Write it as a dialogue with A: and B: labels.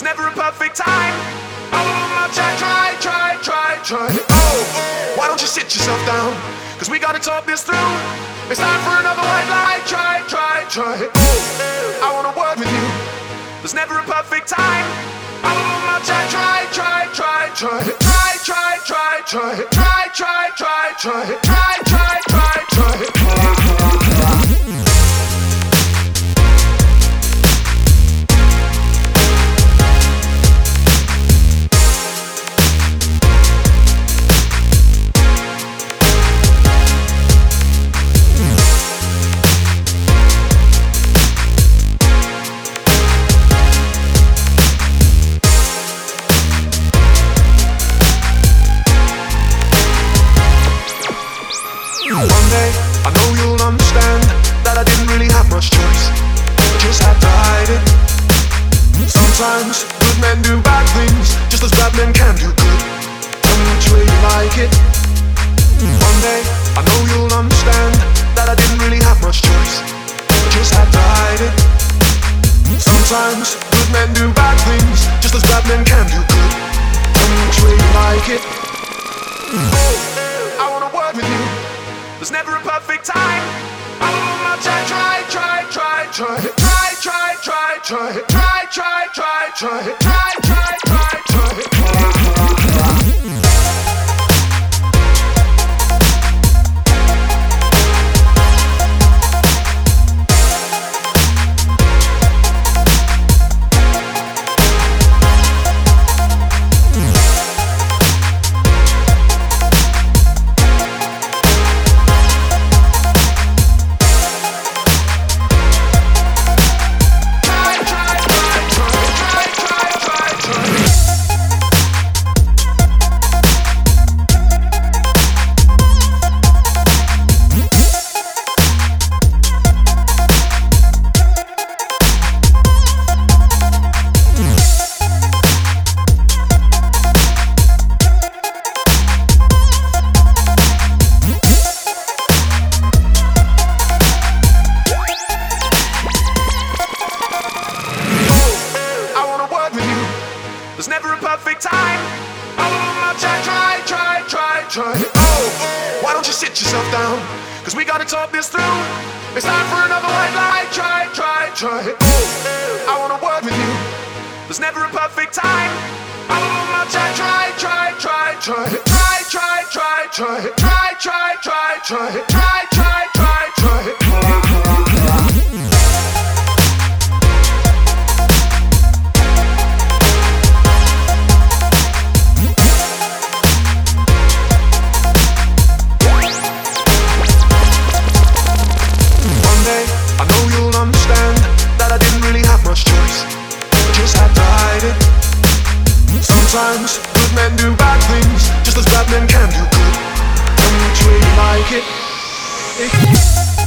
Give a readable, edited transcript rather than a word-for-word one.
A: There's never a perfect time. Oh, try. Oh, why don't you sit yourself down? Cause we gotta talk this through. It's time for another white lie. Try. Oh, I wanna work with you. There's never a perfect time. Oh, try. One day, I know you'll understand that I didn't really have much choice. I just had to hide it. Sometimes good men do bad things, just as bad men can do good. Tell me which way you like it. One day, I know you'll understand that I didn't really have much choice. I just had to hide it. Sometimes good men do bad things, just as bad men can do good. Tell me which way you like it. I wanna work with you. There's never a perfect time. Oh, there's never a perfect time. Oh, try. Oh, why don't you sit yourself down? Cause we gotta talk this through. It's time for another white lie. Try. Oh, I wanna work with you. There's never a perfect time. Oh, sometimes good men do bad things, just as bad men can do good. Tell me which way you like it.